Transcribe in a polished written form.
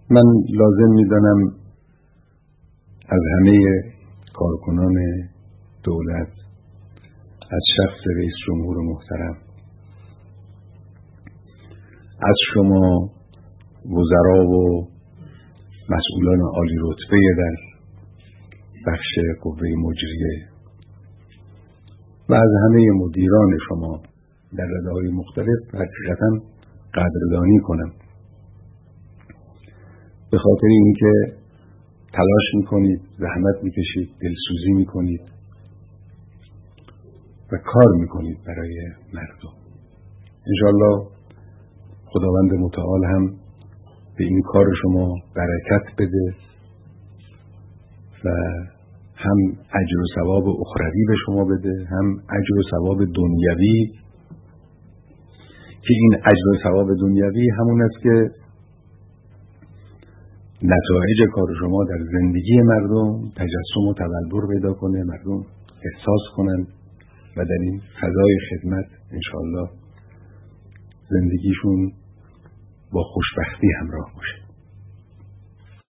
من لازم میدانم از همه کارکنان دولت، از شخص رئیس جمهور محترم، از شما وزرا و مسئولان عالی رتبه در بخش قوه مجریه و از همه مدیران شما در رشته‌های مختلف حقیقتاً قدردانی کنم، به خاطر اینکه تلاش میکنید، زحمت میکشید، دلسوزی میکنید و کار میکنید برای مردم. انشاءالله خداوند متعال هم به این کار شما برکت بده و هم اجر و ثواب اخروی به شما بده، هم اجر و ثواب دنیوی، که این اجر و ثواب دنیوی همون است که نتایج کار شما در زندگی مردم تجسم و تبلور پیدا کنه، مردم احساس کنن و در این فضای خدمت انشاءالله زندگیشون با خوشبختی همراه باشه.